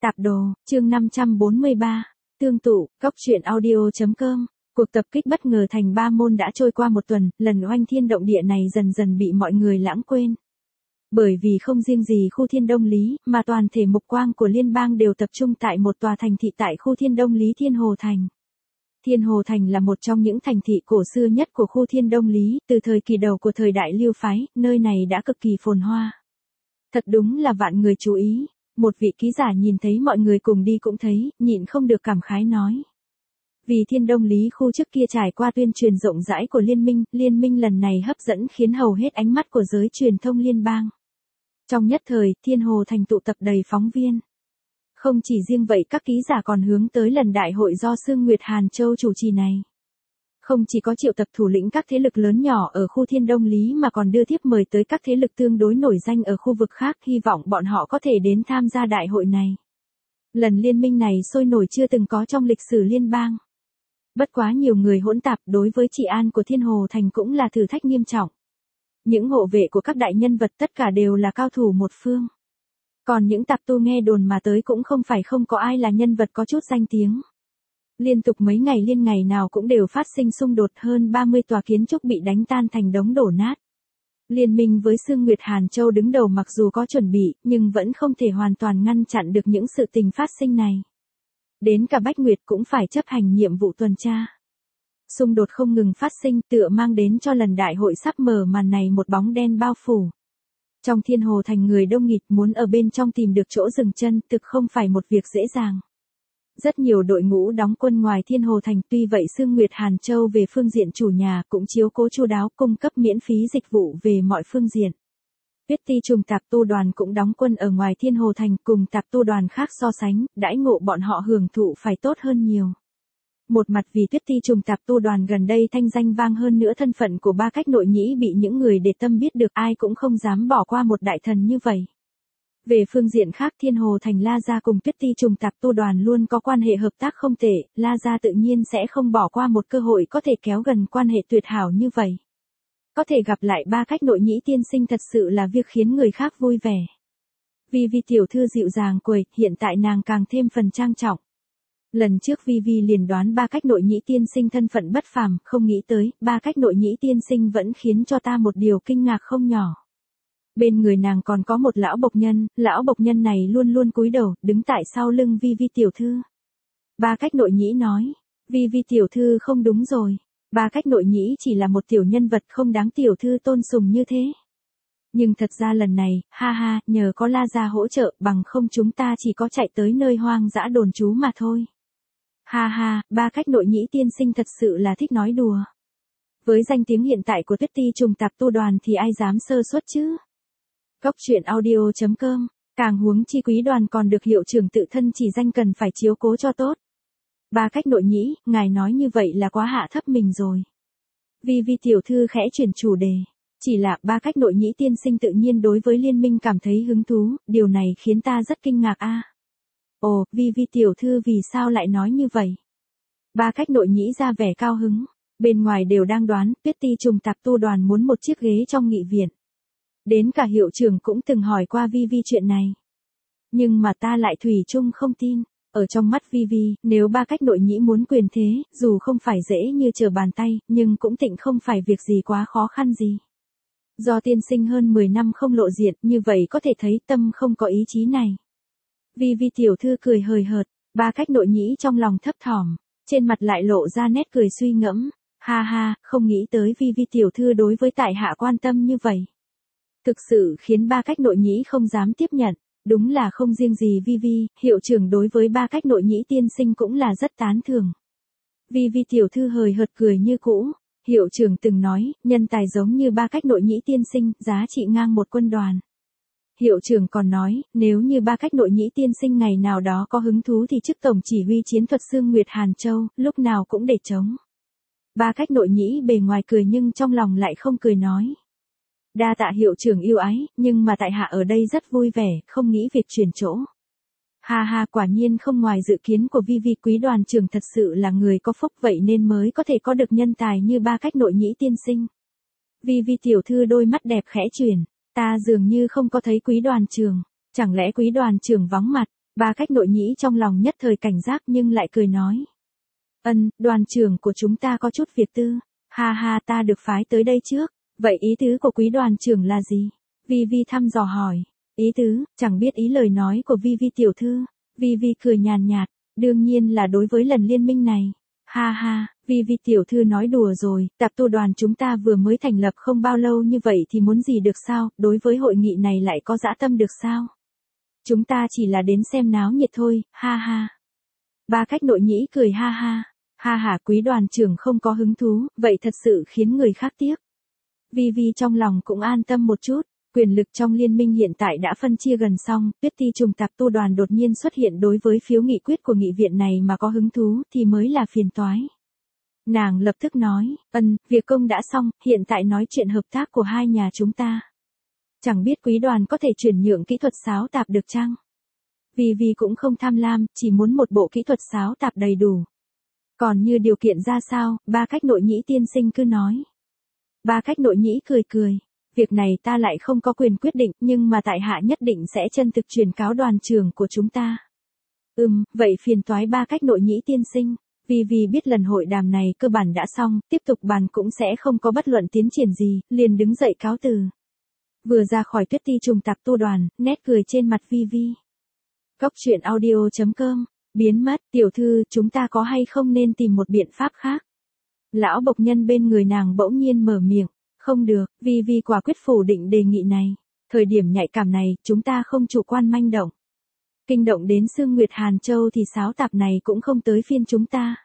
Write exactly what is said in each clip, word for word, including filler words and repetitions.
Tạp đồ, chương năm trăm bốn mươi ba, tương tụ, cốc truyện audio chấm com. Cuộc tập kích bất ngờ thành Ba Môn đã trôi qua một tuần, lần oanh thiên động địa này dần dần bị mọi người lãng quên. Bởi vì không riêng gì khu Thiên Đông Lý, mà toàn thể mục quang của liên bang đều tập trung tại một tòa thành thị tại khu Thiên Đông Lý Thiên Hồ Thành. Thiên Hồ Thành là một trong những thành thị cổ xưa nhất của khu Thiên Đông Lý, từ thời kỳ đầu của thời đại Liêu phái, nơi này đã cực kỳ phồn hoa. Thật đúng là vạn người chú ý. Một vị ký giả nhìn thấy mọi người cùng đi cũng thấy, nhịn không được cảm khái nói. Vì Thiên Đông Lý khu trước kia trải qua tuyên truyền rộng rãi của liên minh, liên minh lần này hấp dẫn khiến hầu hết ánh mắt của giới truyền thông liên bang. Trong nhất thời, Thiên Hồ Thành tụ tập đầy phóng viên. Không chỉ riêng vậy, các ký giả còn hướng tới lần đại hội do Sương Nguyệt Hàn Châu chủ trì này. Không chỉ có triệu tập thủ lĩnh các thế lực lớn nhỏ ở khu Thiên Đông Lý mà còn đưa thiếp mời tới các thế lực tương đối nổi danh ở khu vực khác, hy vọng bọn họ có thể đến tham gia đại hội này. Lần liên minh này sôi nổi chưa từng có trong lịch sử liên bang. Bất quá nhiều người hỗn tạp, đối với trị an của Thiên Hồ Thành cũng là thử thách nghiêm trọng. Những hộ vệ của các đại nhân vật tất cả đều là cao thủ một phương. Còn những tạp tu nghe đồn mà tới cũng không phải không có ai là nhân vật có chút danh tiếng. Liên tục mấy ngày liên ngày nào cũng đều phát sinh xung đột, hơn ba mươi tòa kiến trúc bị đánh tan thành đống đổ nát. Liên minh với Sương Nguyệt Hàn Châu đứng đầu mặc dù có chuẩn bị, nhưng vẫn không thể hoàn toàn ngăn chặn được những sự tình phát sinh này. Đến cả Bách Nguyệt cũng phải chấp hành nhiệm vụ tuần tra. Xung đột không ngừng phát sinh, tựa mang đến cho lần đại hội sắp mở màn này một bóng đen bao phủ. Trong Thiên Hồ Thành người đông nghịt, muốn ở bên trong tìm được chỗ dừng chân thực không phải một việc dễ dàng. Rất nhiều đội ngũ đóng quân ngoài Thiên Hồ Thành, tuy vậy Sương Nguyệt Hàn Châu về phương diện chủ nhà cũng chiếu cố chu đáo, cung cấp miễn phí dịch vụ về mọi phương diện. Tuyết Ti trùng tạp tu đoàn cũng đóng quân ở ngoài Thiên Hồ Thành, cùng tạp tu đoàn khác so sánh, đãi ngộ bọn họ hưởng thụ phải tốt hơn nhiều. Một mặt vì Tuyết Ti trùng tạp tu đoàn gần đây thanh danh vang, hơn nữa thân phận của Ba Cách Nội Nhĩ bị những người để tâm biết được, ai cũng không dám bỏ qua một đại thần như vậy. Về phương diện khác, Thiên Hồ Thành La Gia cùng Tuyết Ti trùng tạp tu đoàn luôn có quan hệ hợp tác không tệ, La Gia tự nhiên sẽ không bỏ qua một cơ hội có thể kéo gần quan hệ tuyệt hảo như vậy. Có thể gặp lại Ba Cách Nội Nhĩ tiên sinh thật sự là việc khiến người khác vui vẻ. Vi Vi tiểu thư dịu dàng cười, hiện tại nàng càng thêm phần trang trọng. Lần trước Vi Vi liền đoán Ba Cách Nội Nhĩ tiên sinh thân phận bất phàm, không nghĩ tới, Ba Cách Nội Nhĩ tiên sinh vẫn khiến cho ta một điều kinh ngạc không nhỏ. Bên người nàng còn có một lão bộc nhân, lão bộc nhân này luôn luôn cúi đầu, đứng tại sau lưng Vi Vi tiểu thư. Ba Cách Nội Nhĩ nói, Vi Vi tiểu thư không đúng rồi, Ba Cách Nội Nhĩ chỉ là một tiểu nhân vật không đáng tiểu thư tôn sùng như thế. Nhưng thật ra lần này, ha ha, nhờ có La Gia hỗ trợ, bằng không chúng ta chỉ có chạy tới nơi hoang dã đồn trú mà thôi. Ha ha, Ba Cách Nội Nhĩ tiên sinh thật sự là thích nói đùa. Với danh tiếng hiện tại của Tuyết Ti trùng tạp tu đoàn thì ai dám sơ suất chứ? Cốc truyện audio chấm com, càng huống chi quý đoàn còn được hiệu trưởng tự thân chỉ danh, cần phải chiếu cố cho tốt. Ba Cách Nội Nhĩ, ngài nói như vậy là quá hạ thấp mình rồi. Vi Vi tiểu thư khẽ chuyển chủ đề. Chỉ là Ba Cách Nội Nhĩ tiên sinh tự nhiên đối với liên minh cảm thấy hứng thú, điều này khiến ta rất kinh ngạc a. À. Ồ, Vi Vi tiểu thư vì sao lại nói như vậy? Ba Cách Nội Nhĩ ra vẻ cao hứng, bên ngoài đều đang đoán, Tuyết Ti trùng tạp tu đoàn muốn một chiếc ghế trong nghị viện. Đến cả hiệu trưởng cũng từng hỏi qua Vi Vi chuyện này. Nhưng mà ta lại thủy chung không tin, ở trong mắt Vi Vi, nếu Ba Cách Nội Nhĩ muốn quyền thế, dù không phải dễ như trở bàn tay, nhưng cũng tịnh không phải việc gì quá khó khăn gì. Do tiên sinh hơn mười năm không lộ diện, như vậy có thể thấy tâm không có ý chí này. Vi Vi tiểu thư cười hời hợt, Ba Cách Nội Nhĩ trong lòng thấp thỏm, trên mặt lại lộ ra nét cười suy ngẫm, ha ha, không nghĩ tới Vi Vi tiểu thư đối với tại hạ quan tâm như vậy. Thực sự khiến Ba Cách Nội Nhĩ không dám tiếp nhận, đúng là không riêng gì Vi Vi, hiệu trưởng đối với Ba Cách Nội Nhĩ tiên sinh cũng là rất tán thưởng. Vi Vi tiểu thư hời hợt cười như cũ, hiệu trưởng từng nói, nhân tài giống như Ba Cách Nội Nhĩ tiên sinh, giá trị ngang một quân đoàn. Hiệu trưởng còn nói, nếu như Ba Cách Nội Nhĩ tiên sinh ngày nào đó có hứng thú thì chức tổng chỉ huy chiến thuật Sương Nguyệt Hàn Châu, lúc nào cũng để chống. Ba Cách Nội Nhĩ bề ngoài cười nhưng trong lòng lại không cười nói. Đa tạ hiệu trưởng yêu ái, nhưng mà tại hạ ở đây rất vui vẻ, không nghĩ việc chuyển chỗ. Ha ha, quả nhiên không ngoài dự kiến của Vi Vi, quý đoàn trưởng thật sự là người có phúc, vậy nên mới có thể có được nhân tài như Ba Cách Nội Nhĩ tiên sinh. Vi Vi tiểu thư đôi mắt đẹp khẽ chuyển, ta dường như không có thấy quý đoàn trưởng, chẳng lẽ quý đoàn trưởng vắng mặt? Ba Cách Nội Nhĩ trong lòng nhất thời cảnh giác nhưng lại cười nói. Ân, đoàn trưởng của chúng ta có chút việc tư. Ha ha, ta được phái tới đây trước. Vậy ý tứ của quý đoàn trưởng là gì? Vi Vi thăm dò hỏi. Ý tứ, chẳng biết ý lời nói của Vi Vi tiểu thư. Vi Vi cười nhàn nhạt, đương nhiên là đối với lần liên minh này. Ha ha, Vi Vi tiểu thư nói đùa rồi, tạp tu đoàn chúng ta vừa mới thành lập không bao lâu như vậy thì muốn gì được sao, đối với hội nghị này lại có dã tâm được sao? Chúng ta chỉ là đến xem náo nhiệt thôi, ha ha. Ba Cách Nội Nhĩ cười ha ha. Ha ha, quý đoàn trưởng không có hứng thú, vậy thật sự khiến người khác tiếc. Vi Vi trong lòng cũng an tâm một chút, quyền lực trong liên minh hiện tại đã phân chia gần xong, Tuyết Ti trùng tạp tu đoàn đột nhiên xuất hiện đối với phiếu nghị quyết của nghị viện này mà có hứng thú thì mới là phiền toái. Nàng lập tức nói, ân, việc công đã xong, hiện tại nói chuyện hợp tác của hai nhà chúng ta. Chẳng biết quý đoàn có thể chuyển nhượng kỹ thuật sáo tạp được chăng? Vì vì cũng không tham lam, chỉ muốn một bộ kỹ thuật sáo tạp đầy đủ. Còn như điều kiện ra sao, Ba Cách Nội Nhĩ tiên sinh cứ nói. Ba Cách Nội Nhĩ cười cười. Việc này ta lại không có quyền quyết định, nhưng mà tại hạ nhất định sẽ chân thực truyền cáo đoàn trưởng của chúng ta. Ừm, vậy phiền toái Ba Cách Nội Nhĩ tiên sinh. Vì vì biết lần hội đàm này cơ bản đã xong, tiếp tục bàn cũng sẽ không có bất luận tiến triển gì, liền đứng dậy cáo từ. Vừa ra khỏi Tuyết Ti trùng tạp tu đoàn, nét cười trên mặt Vi Vi. Cốc truyện audio chấm com, biến mất, tiểu thư, chúng ta có hay không nên tìm một biện pháp khác? Lão bộc nhân bên người nàng bỗng nhiên mở miệng, không được, Vi Vi quả quyết phủ định đề nghị này. Thời điểm nhạy cảm này, chúng ta không chủ quan manh động. Kinh động đến Sương Nguyệt Hàn Châu thì sáo tạp này cũng không tới phiên chúng ta.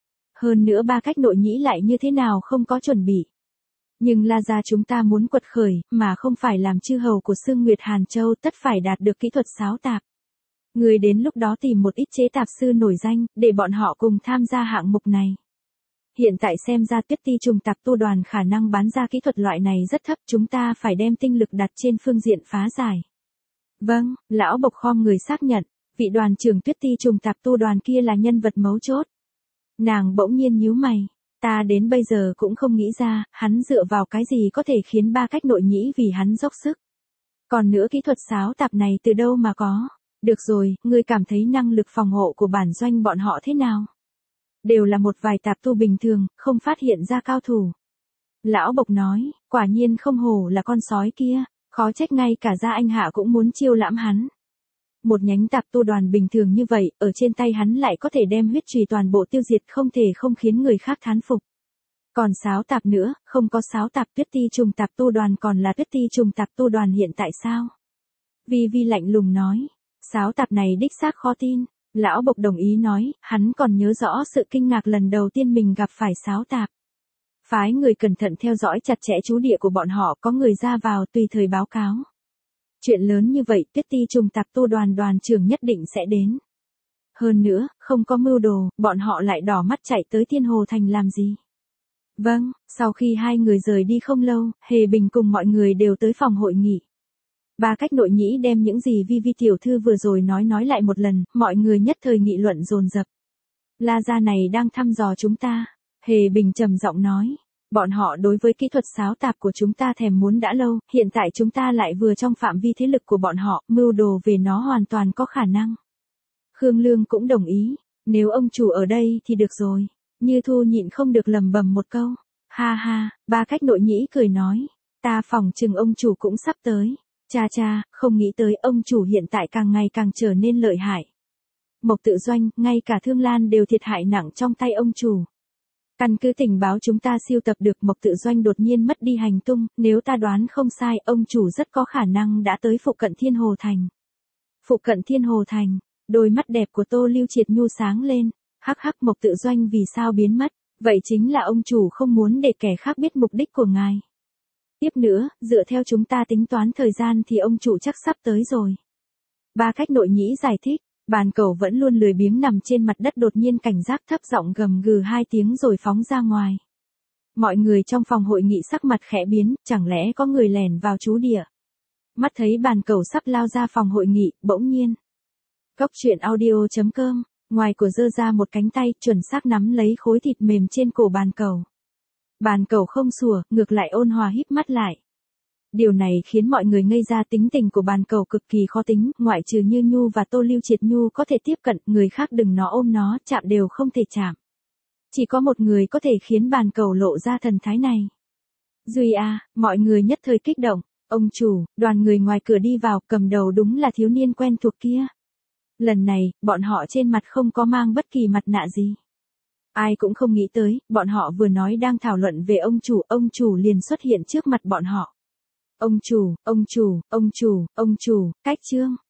Hơn nữa Ba Cách Nội Nhĩ lại như thế nào không có chuẩn bị. Nhưng La gia chúng ta muốn quật khởi, mà không phải làm chư hầu của Sương Nguyệt Hàn Châu tất phải đạt được kỹ thuật sáo tạp. Người đến lúc đó tìm một ít chế tạp sư nổi danh, để bọn họ cùng tham gia hạng mục này. Hiện tại xem ra Tuyết Ti trùng tạp tu đoàn khả năng bán ra kỹ thuật loại này rất thấp, chúng ta phải đem tinh lực đặt trên phương diện phá giải. Vâng, lão bộc khom người xác nhận, vị đoàn trưởng Tuyết Ti trùng tạp tu đoàn kia là nhân vật mấu chốt. Nàng bỗng nhiên nhíu mày, ta đến bây giờ cũng không nghĩ ra, hắn dựa vào cái gì có thể khiến Ba Cách Nội Nhĩ vì hắn dốc sức. Còn nữa kỹ thuật sáo tạp này từ đâu mà có? Được rồi, ngươi cảm thấy năng lực phòng hộ của bản doanh bọn họ thế nào? Đều là một vài tạp tu bình thường, không phát hiện ra cao thủ. Lão bộc nói, quả nhiên không hổ là con sói kia, khó trách ngay cả gia anh hạ cũng muốn chiêu lãm hắn. Một nhánh tạp tu đoàn bình thường như vậy, ở trên tay hắn lại có thể đem huyết trùy toàn bộ tiêu diệt, không thể không khiến người khác thán phục. Còn sáo tạp nữa, không có sáo tạp Tuyết Ti trùng tạp tu đoàn còn là Tuyết Ti trùng tạp tu đoàn hiện tại sao? Vi Vi lạnh lùng nói, sáo tạp này đích xác khó tin. Lão bộc đồng ý nói, hắn còn nhớ rõ sự kinh ngạc lần đầu tiên mình gặp phải sáo tạp. Phái người cẩn thận theo dõi chặt chẽ trú địa của bọn họ, có người ra vào tùy thời báo cáo. Chuyện lớn như vậy, Tuyết Ti trùng tạp tu đoàn đoàn trưởng nhất định sẽ đến. Hơn nữa, không có mưu đồ, bọn họ lại đỏ mắt chạy tới Thiên Hồ Thành làm gì? Vâng, sau khi hai người rời đi không lâu, Hề Bình cùng mọi người đều tới phòng hội nghị. Ba Cách Nội Nhĩ đem những gì Vi Vi tiểu thư vừa rồi nói nói lại một lần, mọi người nhất thời nghị luận dồn dập. La gia này đang thăm dò chúng ta. Hề Bình trầm giọng nói, bọn họ đối với kỹ thuật sáo tạp của chúng ta thèm muốn đã lâu, hiện tại chúng ta lại vừa trong phạm vi thế lực của bọn họ, mưu đồ về nó hoàn toàn có khả năng. Khương Lương cũng đồng ý, nếu ông chủ ở đây thì được rồi. Như Thu nhịn không được lầm bầm một câu. Ha ha, Ba Cách Nội Nhĩ cười nói, ta phỏng chừng ông chủ cũng sắp tới. Cha cha, không nghĩ tới ông chủ hiện tại càng ngày càng trở nên lợi hại. Mộc Tự Doanh, ngay cả Thương Lan đều thiệt hại nặng trong tay ông chủ. Căn cứ tình báo chúng ta siêu tập được, Mộc Tự Doanh đột nhiên mất đi hành tung, nếu ta đoán không sai, ông chủ rất có khả năng đã tới phụ cận Thiên Hồ Thành. Phụ cận Thiên Hồ Thành, đôi mắt đẹp của Tô Lưu Triệt nhu sáng lên, hắc hắc, Mộc Tự Doanh vì sao biến mất, vậy chính là ông chủ không muốn để kẻ khác biết mục đích của ngài. Tiếp nữa, dựa theo chúng ta tính toán thời gian thì ông chủ chắc sắp tới rồi. Ba Cách Nội Nhĩ giải thích, bàn cẩu vẫn luôn lười biếng nằm trên mặt đất đột nhiên cảnh giác thấp giọng gầm gừ hai tiếng rồi phóng ra ngoài. Mọi người trong phòng hội nghị sắc mặt khẽ biến, chẳng lẽ có người lẻn vào trú địa. Mắt thấy bàn cẩu sắp lao ra phòng hội nghị, bỗng nhiên. Cốc truyện audio chấm com, ngoài của giơ ra một cánh tay chuẩn xác nắm lấy khối thịt mềm trên cổ bàn cẩu. Bàn cẩu không sủa, ngược lại ôn hòa híp mắt lại. Điều này khiến mọi người ngây ra, tính tình của bàn cầu cực kỳ khó tính, ngoại trừ Như Nhu và Tô Lưu Triệt Nhu có thể tiếp cận, người khác đừng nó ôm nó, chạm đều không thể chạm. Chỉ có một người có thể khiến bàn cầu lộ ra thần thái này. Duy à, mọi người nhất thời kích động, ông chủ, đoàn người ngoài cửa đi vào, cầm đầu đúng là thiếu niên quen thuộc kia. Lần này, bọn họ trên mặt không có mang bất kỳ mặt nạ gì. Ai cũng không nghĩ tới, bọn họ vừa nói đang thảo luận về ông chủ, ông chủ liền xuất hiện trước mặt bọn họ. Ông chủ, ông chủ, ông chủ, ông chủ, cách trương.